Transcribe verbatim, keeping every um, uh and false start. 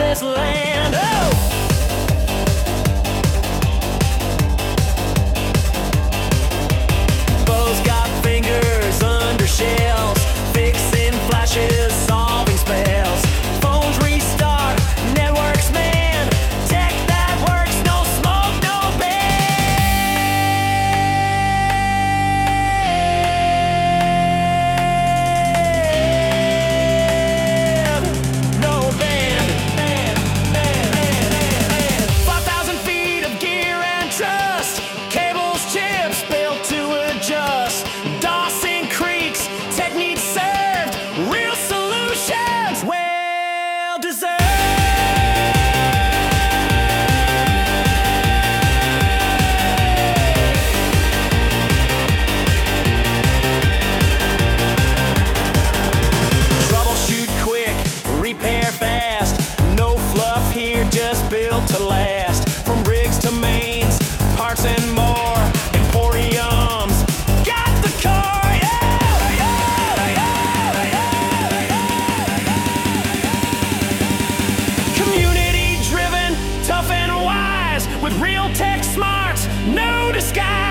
this land. Oh! Bo's got fingers under shells, fixing flashes, solving spells. Phones restart, networks man, tech that works, no smoke, no band. No band. Band, band, band, band. five thousand feet of gear and trust, cables, chips built to adjust. Dawson Creek's tech needs served, real solutions well deserved. Troubleshoot quick, repair fast, no fluff here, just built to last. From rigs to mains, parts and more, emporiums, got the car, yeah, yeah, yeah, yeah. Community driven, tough and wise, with real tech smarts, no disguise.